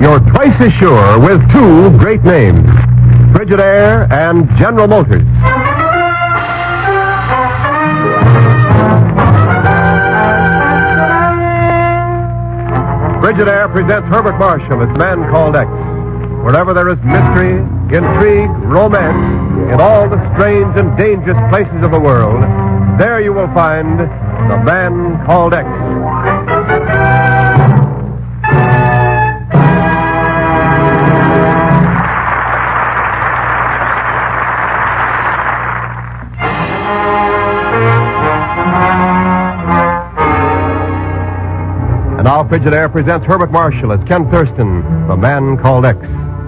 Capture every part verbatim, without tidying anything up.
You're twice as sure with two great names, Frigidaire and General Motors. Frigidaire presents Herbert Marshall as Man Called X. Wherever there is mystery, intrigue, romance, in all the strange and dangerous places of the world, there you will find The Man Called X. And now Frigidaire presents Herbert Marshall as Ken Thurston, The Man Called X.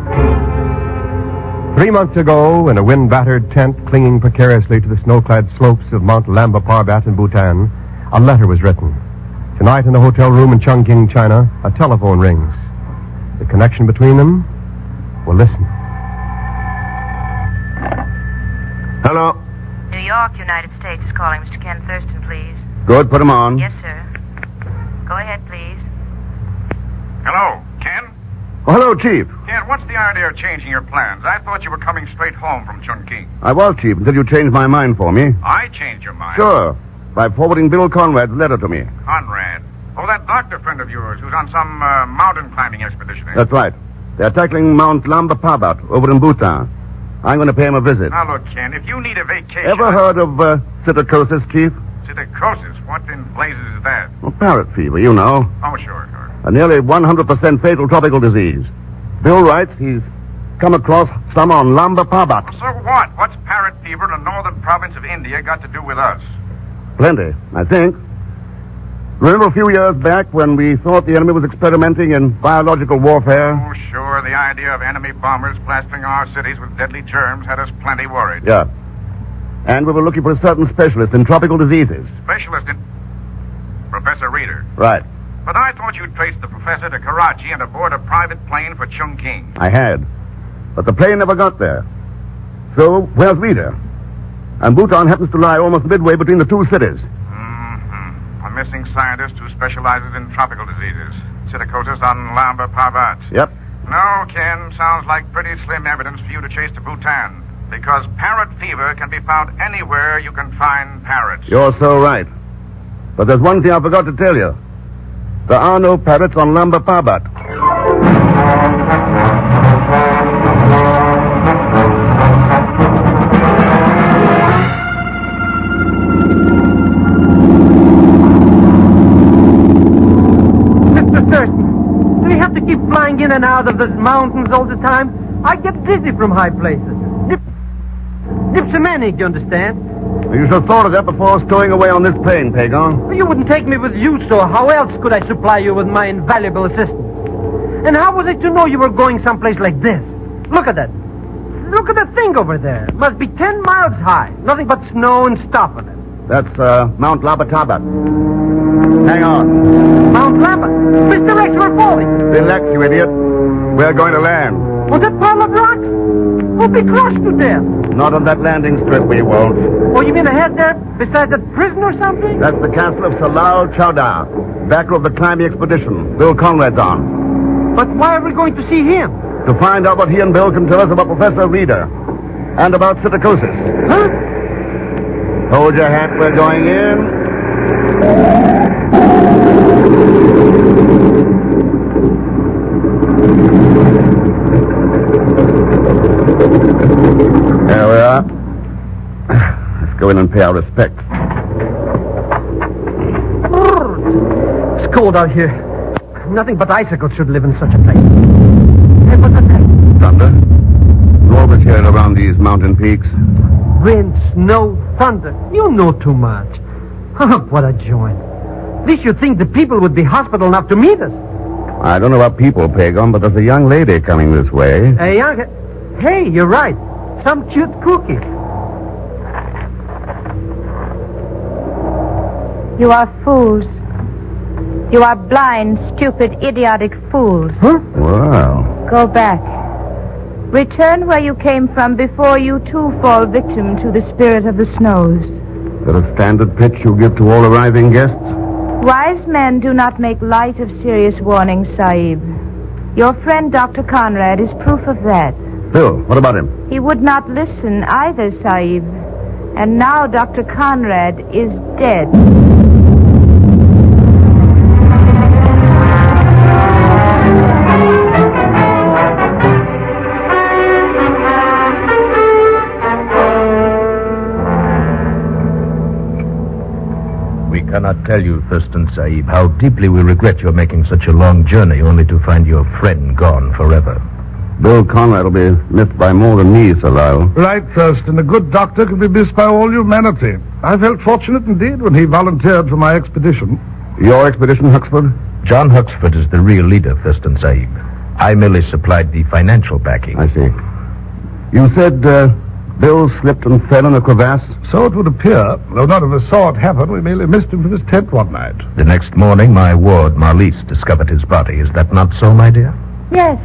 Three months ago, in a wind-battered tent clinging precariously to the snow-clad slopes of Mount Lamba Parbat in Bhutan, a letter was written. Tonight in the hotel room in Chongqing, China, a telephone rings. The connection between them? Well, listen. Hello. New York, United States is calling. Mister Ken Thurston, please. Good, put him on. Yes, sir. Go ahead, please. Hello, Ken? Oh, hello, Chief. Ken, what's the idea of changing your plans? I thought you were coming straight home from Chongqing. I was, Chief, until you changed my mind for me. I changed your mind? Sure. By forwarding Bill Conrad's letter to me. Conrad? Oh, that doctor friend of yours who's on some uh, mountain climbing expedition. Eh? That's right. They're tackling Mount Lamba Parbat over in Bhutan. I'm going to pay him a visit. Now, look, Ken, if you need a vacation... Ever heard of uh, psittacosis, Chief? Psittacosis? What in blazes is that? Well, parrot fever, you know. Oh, sure, sure. A nearly one hundred percent fatal tropical disease. Bill writes he's come across some on Lamba Parbat. Well, so what? What's parrot fever in the northern province of India got to do with us? Plenty, I think. Remember a few years back when we thought the enemy was experimenting in biological warfare? Oh, sure. The idea of enemy bombers plastering our cities with deadly germs had us plenty worried. Yeah. And we were looking for a certain specialist in tropical diseases. Specialist in... Professor Reeder. Right. But I thought you'd traced the professor to Karachi and aboard a private plane for Chongqing. I had. But the plane never got there. So, where's Reeder? And Bhutan happens to lie almost midway between the two cities. Mm-hmm. A missing scientist who specializes in tropical diseases. Psittacosis on Lamba Parbat. Yep. No, Ken. Sounds like pretty slim evidence for you to chase to Bhutan. Because parrot fever can be found anywhere you can find parrots. You're so right. But there's one thing I forgot to tell you. There are no parrots on Lamba Parbat. Mister Thurston, do we have to keep flying in and out of those mountains all the time? I get dizzy from high places. Dip, dipsomaniac, you understand? You should have thought of that before stowing away on this plane, Pagon. You wouldn't take me with you, so how else could I supply you with my invaluable assistance? And how was I to know you were going someplace like this? Look at that. Look at that thing over there. It must be ten miles high. Nothing but snow and stuff on it. That's uh, Mount Lamba Parbat. Hang on. Mount Lamba? Mister X, we're falling. Relax, you idiot. We're going to land. Was that pile of rocks? We'll be crushed to death. Not on that landing strip, we won't. Oh, you mean ahead there, beside that prison or something? That's the castle of Salal Chowdar, backer of the climbing expedition Bill Conrad's on. But why are we going to see him? To find out what he and Bill can tell us about Professor Reeder and about psittacosis. Huh? Hold your hat, we're going in. There we are. Let's go in and pay our respects. It's cold out here. Nothing but icicles should live in such a place. Hey, what's that? Thunder. You always hear it around these mountain peaks. Wind, snow, thunder. You know too much. Oh, what a joint. At least you'd think the people would be hospitable enough to meet us. I don't know about people, Pagon, but there's a young lady coming this way. A young... Hey, you're right. Some cute cookie. You are fools. You are blind, stupid, idiotic fools. Huh? Wow. Go back. Return where you came from before you too fall victim to the spirit of the snows. Is that a standard pitch you give to all arriving guests? Wise men do not make light of serious warnings, Sahib. Your friend, Doctor Conrad, is proof of that. Phil, what about him? He would not listen either, Sahib. And now Doctor Conrad is dead. We cannot tell you, Thurston Sahib, how deeply we regret your making such a long journey only to find your friend gone forever. Bill Conrad will be missed by more than me, Sir Lyle. Right, Thurston. A good doctor can be missed by all humanity. I felt fortunate indeed when he volunteered for my expedition. Your expedition, Huxford? John Huxford is the real leader, Thurston Sahib. I merely supplied the financial backing. I see. You said uh, Bill slipped and fell in a crevasse? So it would appear. Though none of us saw it happen, we merely missed him from his tent one night. The next morning, my ward, Marlise, discovered his body. Is that not so, my dear? Yes.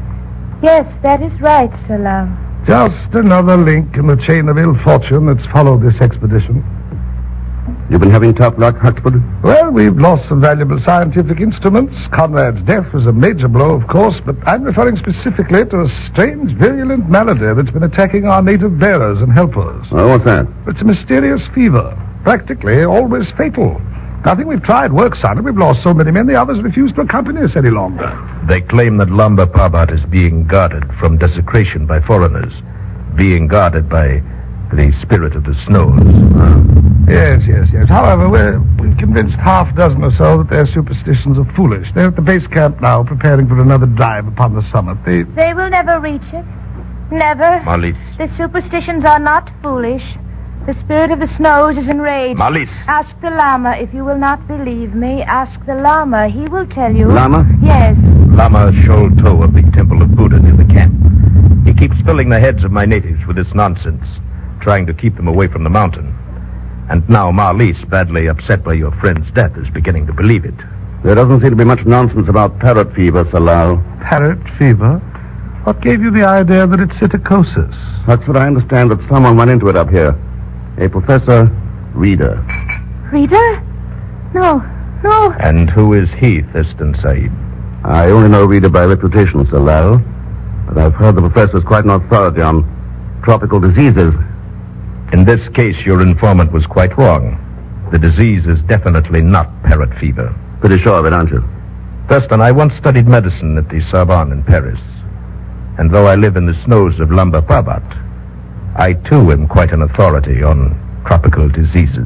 Yes, that is right, Sir Lyle. Just another link in the chain of ill fortune that's followed this expedition. You've been having tough luck, Huxford? Well, we've lost some valuable scientific instruments. Conrad's death was a major blow, of course, but I'm referring specifically to a strange, virulent malady that's been attacking our native bearers and helpers. Oh, what's that? It's a mysterious fever, practically always fatal. Nothing we've tried works on it. We've lost so many men, the others refuse to accompany us any longer. They claim that Lamba Parbat is being guarded from desecration by foreigners, being guarded by the spirit of the snows. Uh, yes, yes, yes. However, we're, we've convinced half a dozen or so that their superstitions are foolish. They're at the base camp now, preparing for another dive upon the summit. They... They will never reach it. Never. Marlise. The superstitions are not foolish. The spirit of the snows is enraged. Marlise. Ask the Lama. If you will not believe me, ask the Lama. He will tell you. Lama? Yes. Lama Sholto of the Temple of Buddha near the camp. He keeps filling the heads of my natives with this nonsense, trying to keep them away from the mountain. And now Marlise, badly upset by your friend's death, is beginning to believe it. There doesn't seem to be much nonsense about parrot fever, Sir Lyle. Parrot fever? What gave you the idea that it's psittacosis? Huxford, I understand that someone went into it up here. A Professor Reader. Reader? No, no. And who is he, Thurston Sahib? I only know Reader by reputation, Sir Lyle. But I've heard the professor's quite an authority on tropical diseases. In this case, your informant was quite wrong. The disease is definitely not parrot fever. Pretty sure of it, aren't you? Thurston, I once studied medicine at the Sorbonne in Paris. And though I live in the snows of Lamba Parbat, I, too, am quite an authority on tropical diseases.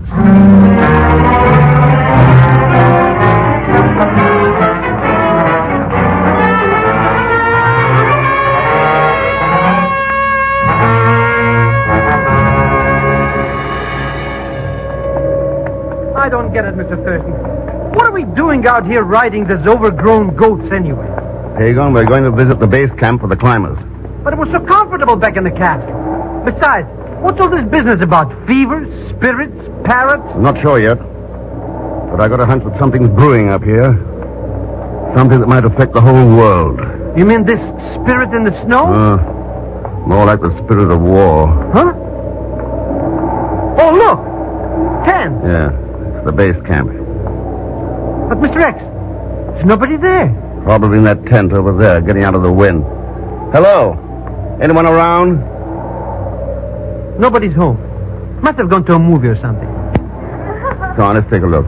I don't get it, Mister Thurston. What are we doing out here riding these overgrown goats anyway? Hagon, we're going to visit the base camp for the climbers. But it was so comfortable back in the castle. Besides, what's all this business about? Fevers, spirits, parrots? I'm not sure yet. But I got a hunch that something's brewing up here. Something that might affect the whole world. You mean this spirit in the snow? Uh, more like the spirit of war. Huh? Oh, look! Ten. Yeah, it's the base camp. But, Mister X, there's nobody there. Probably in that tent over there, getting out of the wind. Hello? Anyone around? Nobody's home. Must have gone to a movie or something. Come on, let's take a look.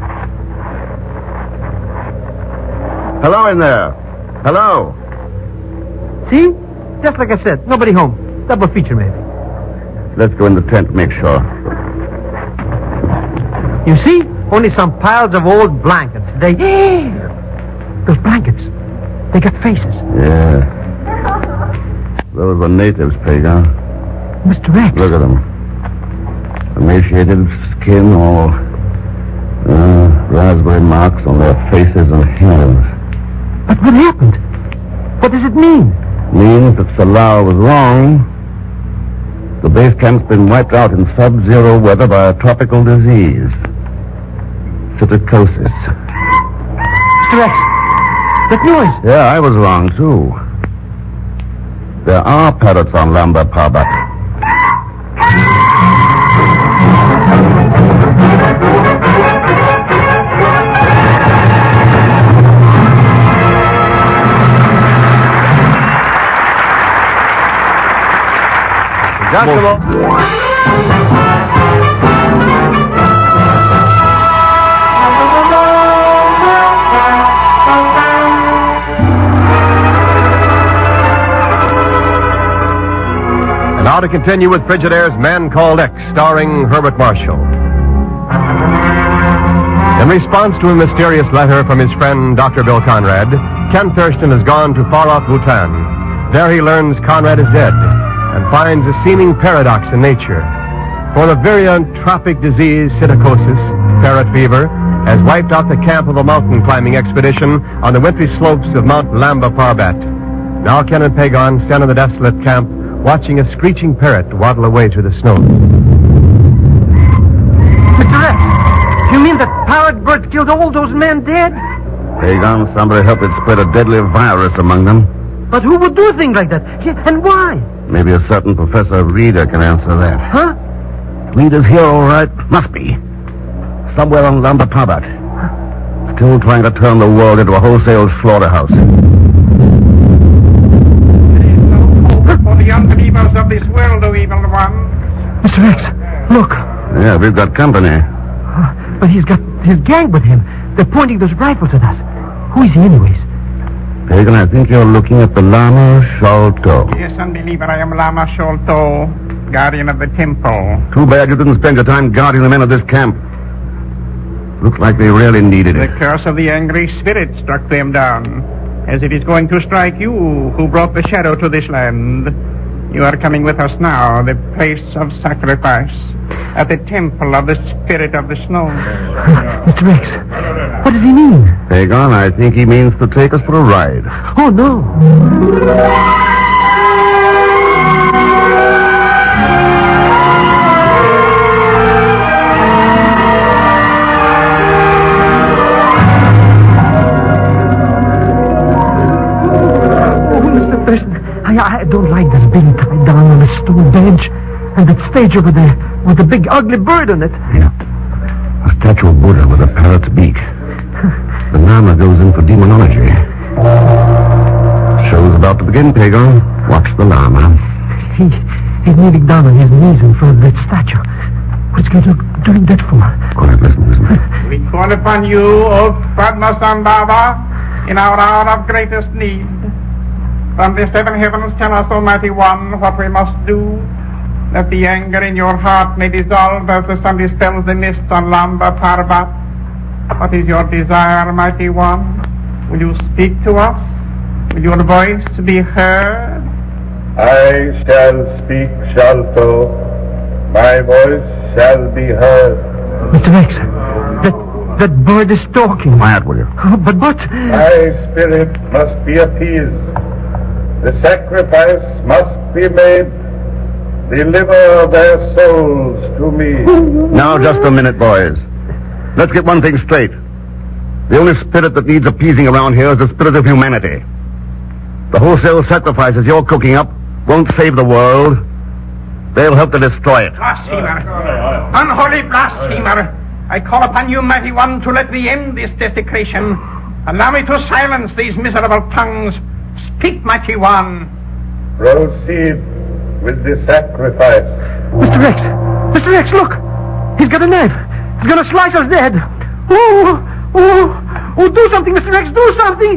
Hello in there. Hello. See? Just like I said, nobody home. Double feature, maybe. Let's go in the tent to make sure. You see? Only some piles of old blankets. They... Those blankets, they got faces. Yeah. Those are natives, Pagan. Mister X. Look at them. Emaciated skin, all uh, raspberry marks on their faces and hands. But what happened? What does it mean? Means that Salau was wrong. The base camp's been wiped out in sub-zero weather by a tropical disease. Psittacosis. Mister X, that noise. Yeah, I was wrong, too. There are parrots on Lamba Parbat. Just a moment. And now to continue with Frigidaire's Man Called X, starring Herbert Marshall. In response to a mysterious letter from his friend Doctor Bill Conrad, Ken Thurston has gone to far-off Bhutan. There he learns Conrad is dead and finds a seeming paradox in nature. For the virulent tropic disease psittacosis, parrot fever, has wiped out the camp of a mountain climbing expedition on the wintry slopes of Mount Lamba Parbat. Now Ken and Pagon stand in the desolate camp, watching a screeching parrot waddle away through the snow. Mister Rex, you mean that parrot bird killed all those men dead? Pagon, somebody helped it spread a deadly virus among them. But who would do things like that? Yeah, and why? Maybe a certain Professor Reeder can answer that. Huh? Reeder's here, all right. Must be. Somewhere on Lamba Parbat. Still trying to turn the world into a wholesale slaughterhouse. For the unbelievers of this world, O evil one. Mister Rex, look. Yeah, we've got company. Uh, but he's got his gang with him. They're pointing those rifles at us. Who is he anyways? Pagan, I think you're looking at the Lama Sholto. Yes, unbeliever, I am Lama Sholto, guardian of the temple. Too bad you didn't spend your time guarding the men of this camp. Looks like they really needed The it. curse of the angry spirit struck them down, as it is going to strike you, who brought the shadow to this land. You are coming with us now, the place of sacrifice, at the temple of the spirit of the snow. Mister Rex, what does he mean? Pagan, I think he means to take us for a ride. Oh, no. I, I don't like this being tied down on a stone bench and that stage over there with the big ugly bird on it. Yeah. A statue of Buddha with a parrot's beak. The Lama goes in for demonology. Show's about to begin, Pagan. Watch the Lama. He, he's kneeling down on his knees in front of that statue. What's he doing that for? Quiet, listen, listen. We call upon you, O Padmasambhava, in our hour of greatest need. From the seven heavens tell us, Almighty One, what we must do, that the anger in your heart may dissolve as the sun dispels the mist on Lamba Parbat. What is your desire, Mighty One? Will you speak to us? Will your voice be heard? I shall speak, Sholto. My voice shall be heard. Mister Rex, that, that bird is talking. Quiet, will you? Oh, but, but... My spirit must be appeased. The sacrifice must be made. Deliver their souls to me. Now, just a minute, boys. Let's get one thing straight. The only spirit that needs appeasing around here is the spirit of humanity. The wholesale sacrifices you're cooking up won't save the world. They'll help to destroy it. Blasphemer! Unholy blasphemer! I call upon you, Mighty One, to let me end this desecration. Allow me to silence these miserable tongues. Speak, Mighty One. Proceed with the sacrifice. Mister Rex! Mister Rex, look! He's got a knife. He's gonna slice us dead. Oh! Oh! Oh, do something, Mister Rex! Do something!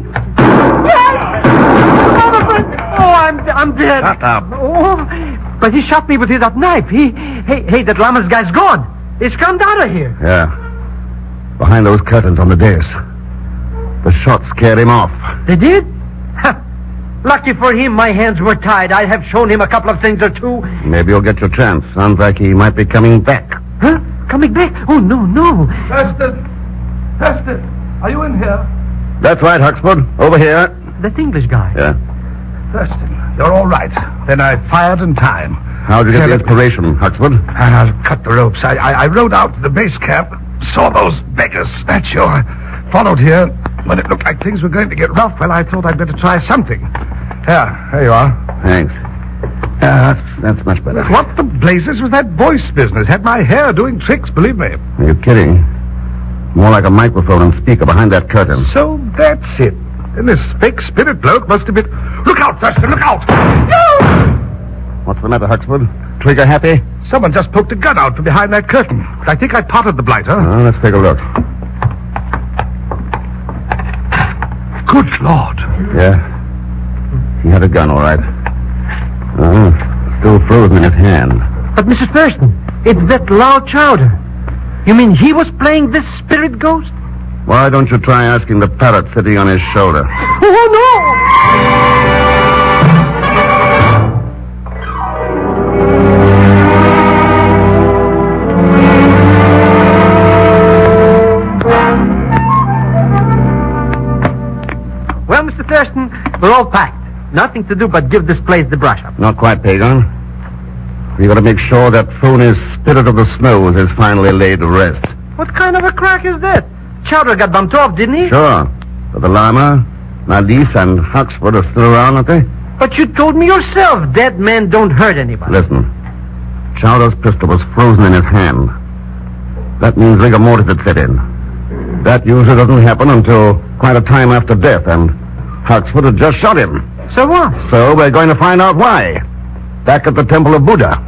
Yes! Oh, my friend! Oh, I'm, I'm dead. Shut up. Oh, but he shot me with his that knife. He... Hey, hey, that Lama's guy's gone. He's come out of here. Yeah. Behind those curtains on the dais. The shot scared him off. They did? Ha! Lucky for him, my hands were tied. I'd have shown him a couple of things or two. Maybe you'll get your chance. Sounds like he might be coming back. Huh? Coming back? Oh, no, no. Thurston! Thurston! Are you in here? That's right, Huxford. Over here. That English guy. Yeah. Thurston, you're all right. Then I fired in time. How'd you get Yeah, the but- inspiration, Huxford? I'll cut the ropes. I, I, I rode out to the base camp, saw those beggars snatch you. I followed here. When it looked like things were going to get rough, well, I thought I'd better try something. Yeah, there you are. Thanks. Yeah, that's, that's much better. What the blazes was that voice business? Had my hair doing tricks, believe me. Are you kidding? More like a microphone and speaker behind that curtain. So that's it. And this fake spirit bloke must have been... Look out, Thurston, look out! What's the matter, Huxford? Trigger happy? Someone just poked a gun out from behind that curtain. I think I potted the blighter. Well, let's take a look. Good Lord. Yeah. He had a gun, all right. Uh, still frozen in his hand. But, Mister Thurston, it's that Lau Chowder. You mean he was playing this spirit ghost? Why don't you try asking the parrot sitting on his shoulder? Oh, no! Well, Mister Thurston, we're all packed. Nothing to do but give this place the brush up. Not quite, Pagon. We've got to make sure that phony spirit of the snows is finally laid to rest. What kind of a crack is that? Chowder got bumped off, didn't he? Sure. But the Lama, Malise, and Huxford are still around, aren't they? But you told me yourself dead men don't hurt anybody. Listen. Chowder's pistol was frozen in his hand. That means rigor mortis had set in. That usually doesn't happen until quite a time after death, and Huxford had just shot him. So what? So we're going to find out why. Back at the Temple of Buddha.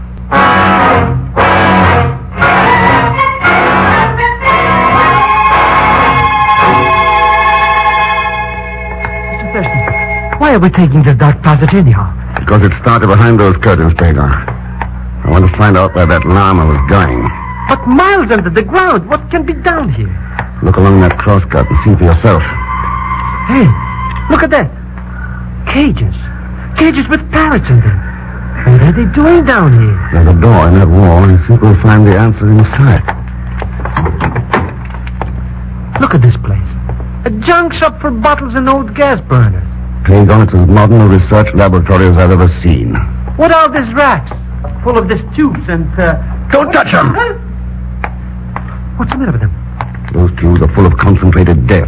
Mister Thurston, why are we taking this dark passage anyhow? Because it started behind those curtains, Pagon. I want to find out where that llama was going. But miles under the ground, what can be down here? Look along that crosscut and see for yourself. Hey, look at that. Cages. Cages with parrots in them. What are they doing down here? There's a door in that wall, and I think we'll find the answer inside. Look at this place. A junk shop for bottles and old gas burners. Pagon, it's as modern a research laboratory as I've ever seen. What are these racks? Full of these tubes and, uh... Don't touch them! What's the matter with them? Those tubes are full of concentrated death.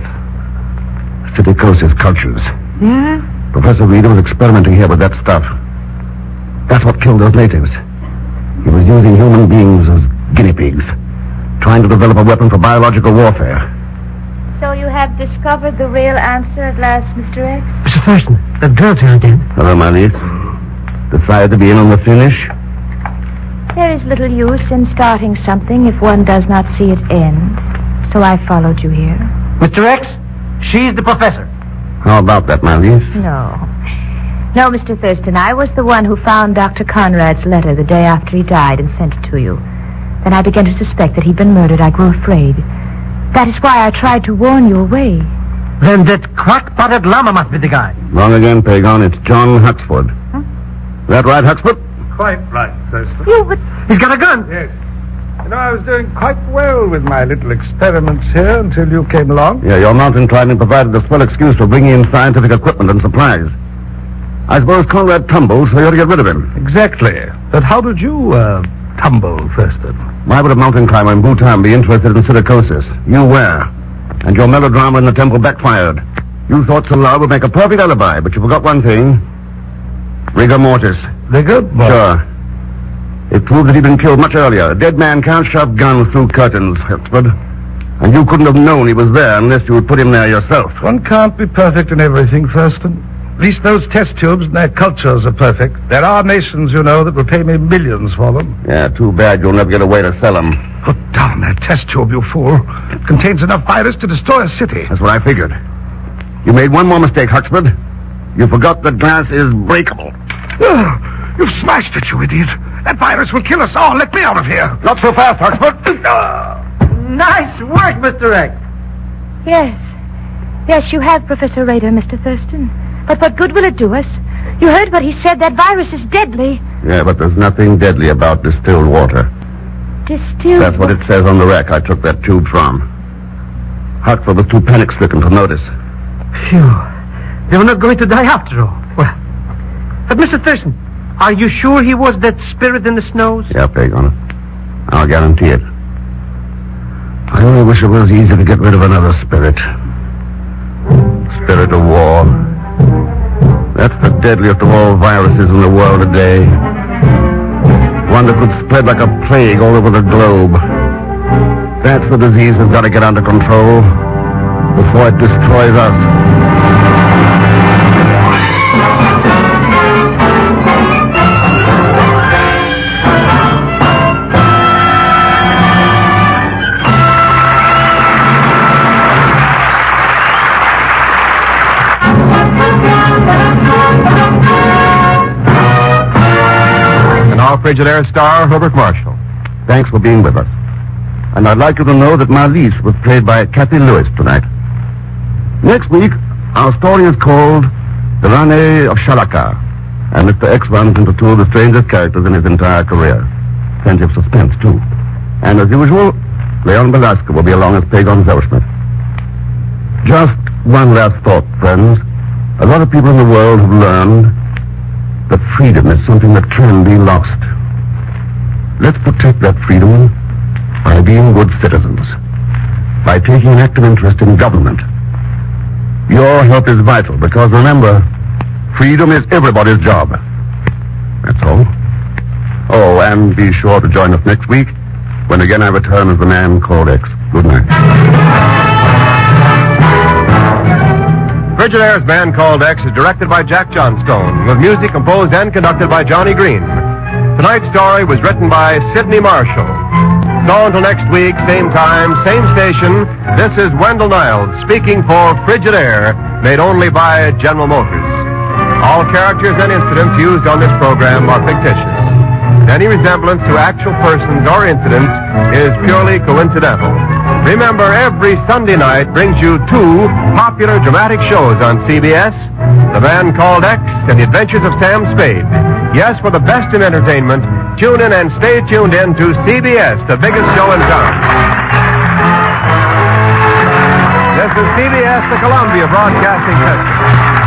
Silicosis cultures. Yeah? Professor Reeder was experimenting here with that stuff. That's what killed those natives. He was using human beings as guinea pigs, trying to develop a weapon for biological warfare. So you have discovered the real answer at last, Mister X? Mister Thurston, that girl's here again. Hello, Malise. Decided to be in on the finish? There is little use in starting something if one does not see it end. So I followed you here. Mister X, she's the professor. How about that, Malise? No. No, Mister Thurston, I was the one who found Doctor Conrad's letter the day after he died and sent it to you. Then I began to suspect that he'd been murdered. I grew afraid. That is why I tried to warn you away. Then that crack-potted llama must be the guy. Wrong again, Pagon. It's John Huxford. Huh? Is that right, Huxford? Quite right, Thurston. You, but he's got a gun. Yes. You know, I was doing quite well with my little experiments here until you came along. Yeah, your mountain climbing provided a swell excuse for bringing in scientific equipment and supplies. I suppose Conrad tumbled, so you ought to get rid of him. Exactly. But how did you, uh, tumble, Thurston? Why would a mountain climber in Bhutan be interested in silicosis? You were. And your melodrama in the temple backfired. You thought Salah would make a perfect alibi, but you forgot one thing. Rigor mortis. Rigor mortis? Sure. It proved that he'd been killed much earlier. A dead man can't shove guns through curtains, Huxford. And you couldn't have known he was there unless you had put him there yourself. One can't be perfect in everything, Thurston. At least those test tubes and their cultures are perfect. There are nations, you know, that will pay me millions for them. Yeah, too bad you'll never get a way to sell them. Put down that test tube, you fool. It contains enough virus to destroy a city. That's what I figured. You made one more mistake, Huxford. You forgot that glass is breakable. Oh, you've smashed it, you idiot. That virus will kill us all. Let me out of here. Not so fast, Huxford. Nice work, Mister X. Yes. Yes, you have, Professor Rader, Mister Thurston. But what good will it do us? You heard what he said. That virus is deadly. Yeah, but there's nothing deadly about distilled water. Distilled? That's what it says on the rack I took that tube from. Huxford was too panic-stricken to notice. Phew. They were not going to die after all. Well, but Mister Thurston, are you sure he was that spirit in the snows? Yeah, Pagon. I'll guarantee it. I only wish it was easy to get rid of another spirit. Spirit of war. That's the deadliest of all viruses in the world today. One that could spread like a plague all over the globe. That's the disease we've got to get under control before it destroys us. now, Frigidaire star Herbert Marshall. Thanks for being with us. And I'd like you to know that Marlise was played by Kathy Lewis tonight. Next week, our story is called The Rane of Shalaka. And Mister X runs into two of the strangest characters in his entire career. Plenty of suspense, too. And as usual, Leon Belasco will be along as Pagon Zellschmidt. Just one last thought, friends. A lot of people in the world have learned that freedom is something that can be lost. Let's protect that freedom by being good citizens, by taking an active interest in government. Your help is vital because, remember, freedom is everybody's job. That's all. Oh, and be sure to join us next week when again I return as the man called X. Good night. Frigidaire's Man Called X is directed by Jack Johnstone, with music composed and conducted by Johnny Green. Tonight's story was written by Sidney Marshall. So until next week, same time, same station, this is Wendell Niles speaking for Frigidaire, made only by General Motors. All characters and incidents used on this program are fictitious. Any resemblance to actual persons or incidents is purely coincidental. Remember, every Sunday night brings you two popular dramatic shows on C B S, The Man Called X and The Adventures of Sam Spade. Yes, for the best in entertainment, tune in and stay tuned in to C B S, the biggest show in town. This is C B S, the Columbia Broadcasting System.